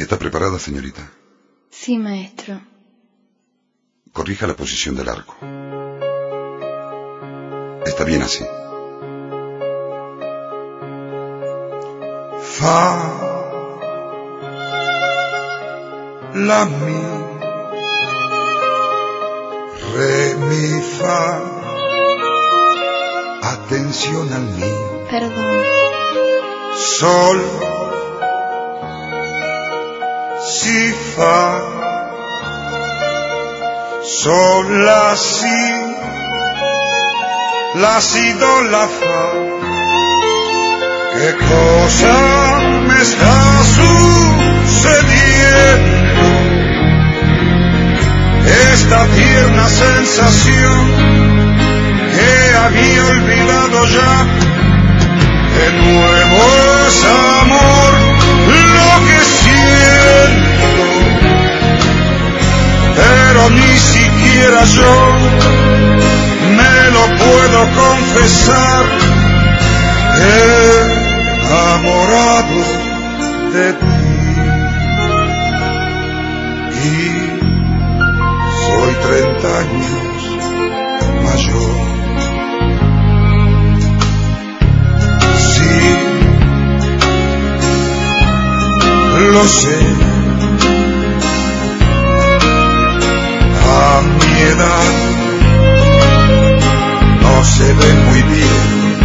¿Está preparada, señorita? Sí, maestro. Corrija la posición del arco. Está bien así. Fa, la, mi, re, mi, fa. Atención al mi. Perdón. Sol, si, fa. Sol, la, si, do, la, fa. ¿Qué cosa me está sucediendo? Esta tierna sensación que había olvidado ya. De nuevo es amor lo que siento, pero ni siquiera yo me lo puedo confesar. Enamorado de ti, y soy 30 años mayor. Sí, lo sé. A mi edad no se ve muy bien,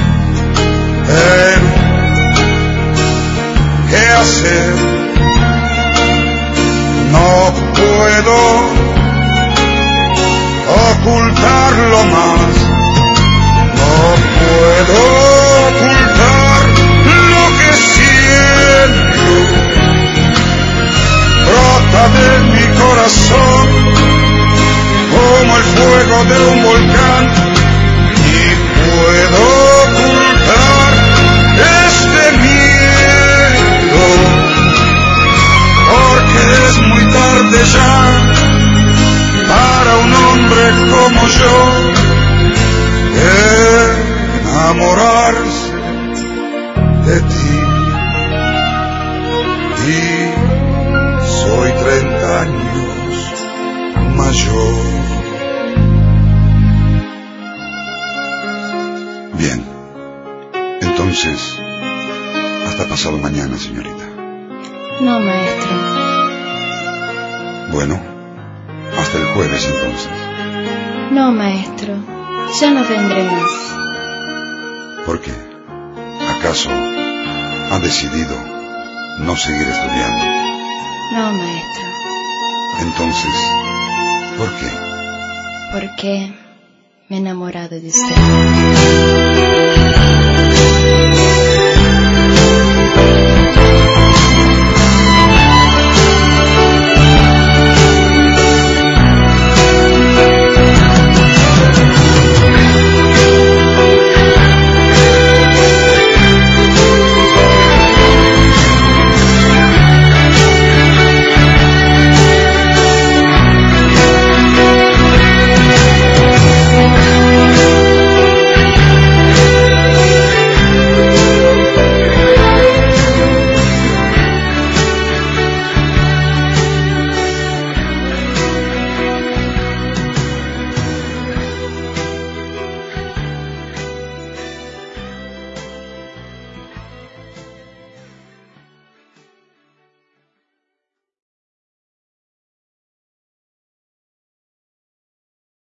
pero ¿qué hacer? No puedo ocultarlo más. No puedo ocultar lo que siento. Brota de mi corazón como el fuego de un volcán. Y puedo ocultar este miedo, porque es muy tarde ya para un hombre como yo enamorarse de ti. Y soy 30 años mayor. Bien. Entonces, hasta pasado mañana, señorita. No, maestro. Bueno, hasta el jueves entonces. No, maestro. Ya no vendré más. ¿Por qué? ¿Acaso ha decidido no seguir estudiando? No, maestro. Entonces, ¿por qué? Porque me he enamorado de usted.